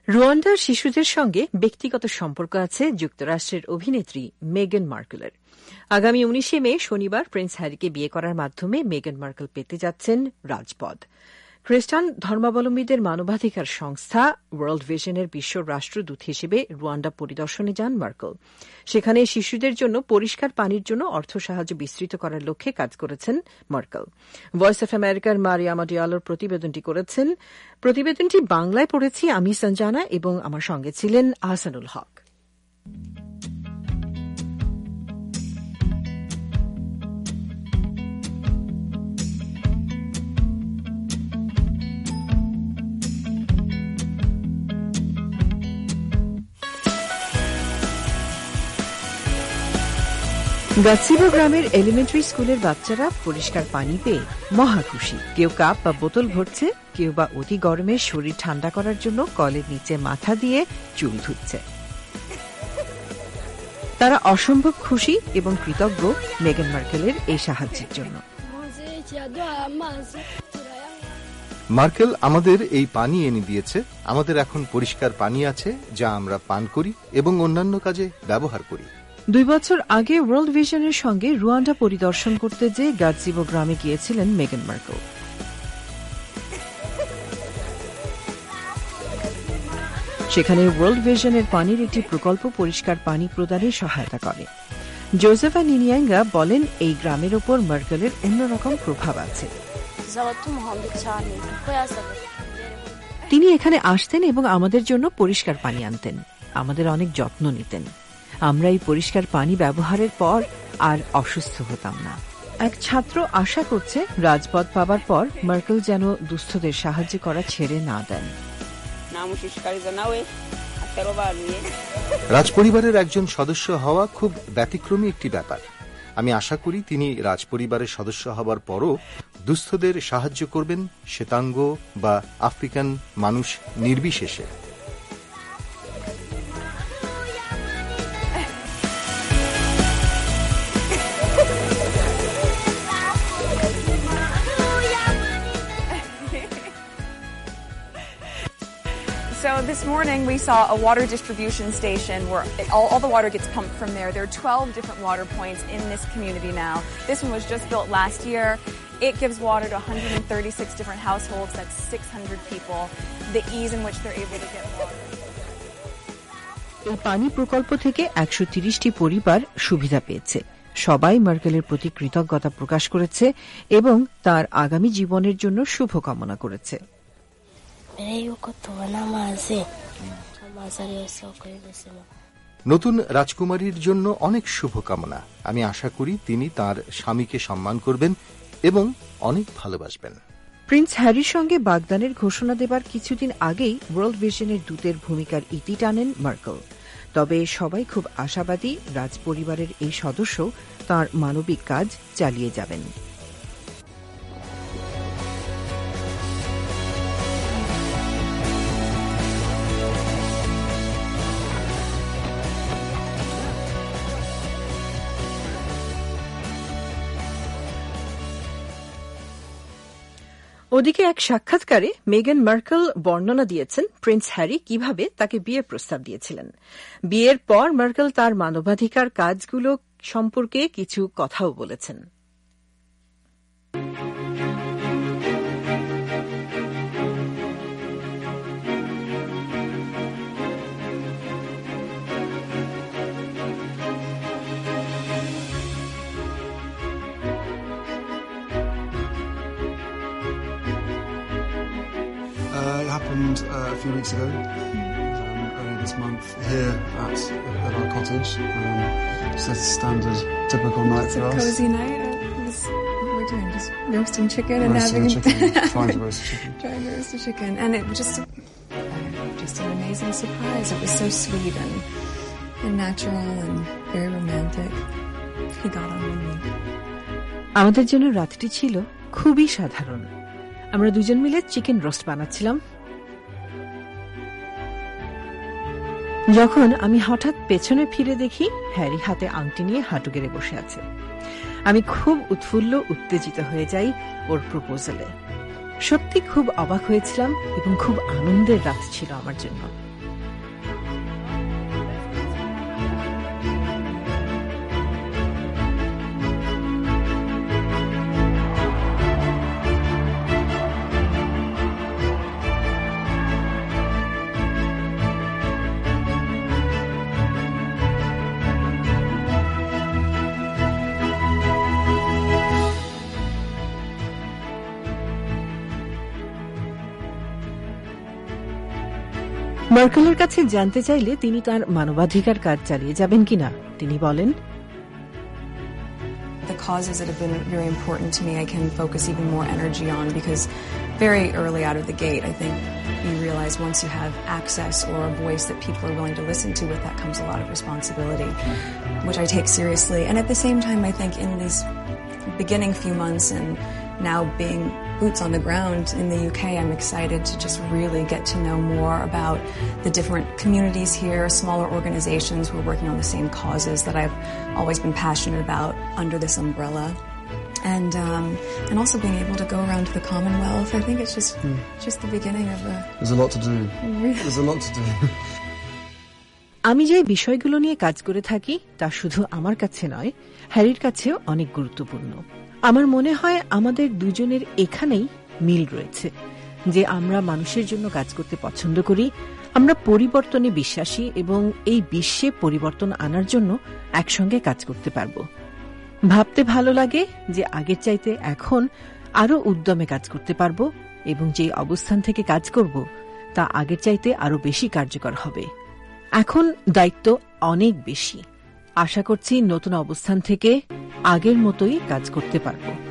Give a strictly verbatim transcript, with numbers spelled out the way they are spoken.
রুয়ান্ডার শিশুদের সঙ্গে ব্যক্তিগত সম্পর্ক আছে যুক্তরাষ্ট্রের অভিনেত্রী মেগান মার্কেলের। আগামী উনিশে মে শনিবার প্রিন্স হ্যারিকে বিয়ে করার মাধ্যমে মেগান মার্কেল পেতে যাচ্ছেন রাজপদ। খ্রিস্টান ধর্মাবলম্বীদের মানবাধিকার সংস্থা ওয়ার্ল্ড ভিশনের বিশ্ব রাষ্ট্রদূত হিসেবে রুয়ান্ডা পরিদর্শনে যান মার্কেল। সেখানে শিশুদের জন্য পরিষ্কার পানির জন্য অর্থ সাহায্য বিস্তৃত করার লক্ষ্যে কাজ করেছেন মার্কেল। ভয়েস অফ আমেরিকার মারিয়ামা ডিয়ালোর প্রতিবেদনটি করেছেন। প্রতিবেদনটি বাংলায় পড়েছি আমি সঞ্জানা এবং আমার সঙ্গে ছিলেন আহসানুল হক। গাছিবো গ্রামের এলিমেন্টারি স্কুলের বাচ্চারা পরিষ্কার পানি পেয়ে মহা খুশি। কেউ কাপ বা বোতল ভরছে, কেউ বা অতি গরমে শরীর ঠান্ডা করার জন্য কলের নিচে মাথা দিয়ে চুল ধুচ্ছে। তারা অসম্ভব খুশি এবং কৃতজ্ঞ মেগান মার্কেলের এই সাহায্যের জন্য। মার্কেল আমাদের এই পানি এনে দিয়েছে। আমাদের এখন পরিষ্কার পানি আছে যা আমরা পান করি এবং অন্যান্য কাজে ব্যবহার করি। দুই বছর আগে ওয়ার্ল্ড ভিশনের সঙ্গে রুয়ান্ডা পরিদর্শন করতে যে গাছিবো গ্রামে গিয়েছিলেন মেগান মার্কেল। সেখানে ওয়ার্ল্ড ভিশনের পানির একটি প্রকল্প পরিষ্কার পানি প্রদানে সহায়তা করে। জোসেফা নিনিয়াঙ্গা বলেন, এই গ্রামের ওপর মার্কেলের অন্যরকম প্রভাব আছে। তিনি এখানে আসতেন এবং আমাদের জন্য পরিষ্কার পানি আনতেন, আমাদের অনেক যত্ন নিতেন। আমরা এই পরিষ্কার পানি ব্যবহারের পর আর অসুস্থ হতাম না। এক ছাত্র আশা করছে রাজপদ পাবার পর মার্কেল যেন দুস্থদের সাহায্য করা ছেড়ে না দেন। রাজপরিবারের একজন সদস্য হওয়া খুব ব্যতিক্রমী একটি ব্যাপার। আমি আশা করি তিনি রাজপরিবারের সদস্য হবার পরও দুস্থদের সাহায্য করবেন, শ্বেতাঙ্গ বা আফ্রিকান মানুষ নির্বিশেষে। So this morning we saw a water distribution station where all, all the water gets pumped from there. There are twelve different water points in this community now. This one was just built last year. It gives water to one hundred thirty-six different households. That's six hundred people. The ease in which they're able to get water. এই পানি প্রকল্প থেকে একশো তিরিশটি পরিবার সুবিধা পেয়েছে। সবাই মার্কেলের প্রতি কৃতজ্ঞতা প্রকাশ করেছে এবং তার আগামী জীবনের জন্য শুভকামনা করেছে। নতুন রাজকুমারীর জন্য অনেক শুভকামনা। আমি আশা করি তিনি তার স্বামীকে সম্মান করবেন এবং অনেক ভালোবাসবেন। প্রিন্স হ্যারির সঙ্গে বাগদানের ঘোষণা দেবার কিছুদিন আগেই ওয়ার্ল্ড ভিশনের দূতের ভূমিকার ইতি টানেন মার্কেল। তবে সবাই খুব আশাবাদী রাজপরিবারের এই সদস্য তাঁর মানবিক কাজ চালিয়ে যাবেন। ওদিকে এক সাক্ষাৎকারে মেগান মার্কেল বর্ণনা দিয়েছেন প্রিন্স হ্যারি কিভাবে তাকে বিয়ের প্রস্তাব দিয়েছিলেন। বিয়ের পর মার্কেল তার মানবাধিকার কাজগুলো সম্পর্কে কিছু কথাও বলেছেন। Uh, it happened uh, a few weeks ago, um, earlier this month, here at, at our cottage. Um, just a standard, typical night it's for us. It's a cozy night. It was, what were we doing? Just roasting chicken and roasting having... chicken, trying to roast chicken. Trying to roast a chicken. And it was just, a, just an amazing surprise. It was so sweet and, and natural and very romantic. He got on with me. আমাদের জন্য রাতটি ছিল খুবই সাধারণ। আমরা দুজন মিলে chicken roast বানাচ্ছিলাম। যখন আমি হঠাৎ পেছনে ফিরে দেখি হ্যারি হাতে আংটি নিয়ে হাঁটু গেড়ে বসে আছে। আমি খুব উৎফুল্ল উত্তেজিত হয়ে যাই ওর প্রপোজালে। সত্যি খুব অবাক হয়েছিলাম এবং খুব আনন্দের রাত ছিল আমার জন্য। মার্কেলের কাছে জানতে চাইলে তিনি তার মানবাধিকার কাজ চালিয়ে যাবেন কিনা তিনি বলেন, The causes that have been very important to me I can focus even more energy on, because very early out of the gate I think you realize once you have access or a voice that people are willing to listen to, with that comes a lot of responsibility, which I take seriously. And at the same time, I think in these beginning few months and now being boots on the ground in the U K, I'm excited to just really get to know more about the different communities here, smaller organizations who are working on the same causes that I've always been passionate about under this umbrella. And um, and also being able to go around to the Commonwealth. I think it's just mm. just the beginning of a... There's a lot to do. There's a lot to do. আমি যে বিষয়গুলো নিয়ে কাজ করে থাকি তা শুধু আমার কাছে নয়, হ্যারির কাছেও অনেক গুরুত্বপূর্ণ। আমার মনে হয় আমাদের দুজনের এখানেই মিল রয়েছে যে আমরা মানুষের জন্য কাজ করতে পছন্দ করি, আমরা পরিবর্তনে বিশ্বাসী এবং এই বিশ্বে পরিবর্তন আনার জন্য একসঙ্গে কাজ করতে পারব। ভাবতে ভালো লাগে যে আগের চাইতে এখন আরো উদ্যমে কাজ করতে পারব এবং যে অবস্থান থেকে কাজ করব তা আগের চাইতে আরো বেশি কার্যকর হবে। এখন দায়িত্ব অনেক বেশি। আশা করছি নতুন অবস্থান থেকে আগের মতোই কাজ করতে পারব।